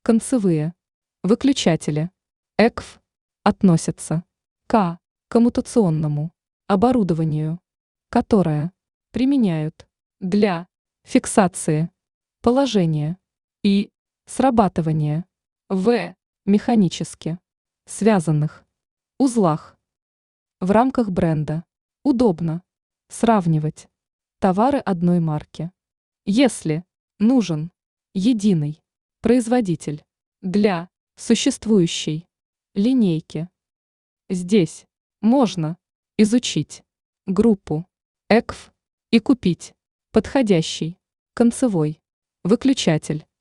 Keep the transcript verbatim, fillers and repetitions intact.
Концевые выключатели и си ви относятся к коммутационному оборудованию, которое применяют для фиксации положения и срабатывания в механически связанных узлах. В рамках бренда удобно сравнивать товары одной марки. Если нужен единый производитель для существующей линейки, здесь можно изучить группу и си ви и купить подходящий концевой выключатель.